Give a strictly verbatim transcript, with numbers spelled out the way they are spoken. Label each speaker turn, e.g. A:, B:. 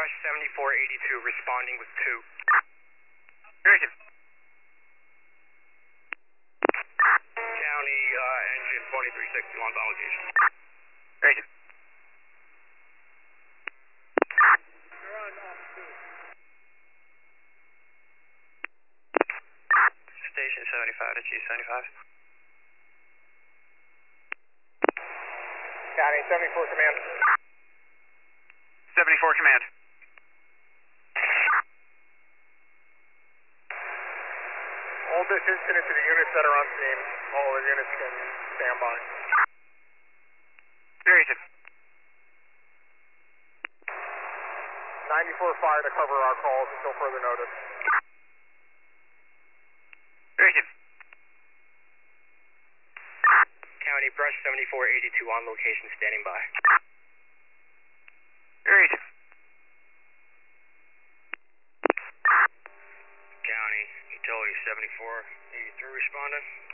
A: Brush seventy-four eighty-two responding with two.
B: Very good.
A: County uh, engine twenty-three sixty-one's on location.
B: Very good.
A: Station seventy-five to G seventy-five. County seventy-four command.
B: seventy-four command.
A: Hold this incident to the units that are on scene. All the units can stand by.
B: Very good.
A: ninety-four fire to cover our calls until further notice.
B: Very good.
A: County Brush seventy-four eighty-two on location standing by.
B: Very good.
A: County Utility seventy-four eighty-three responding.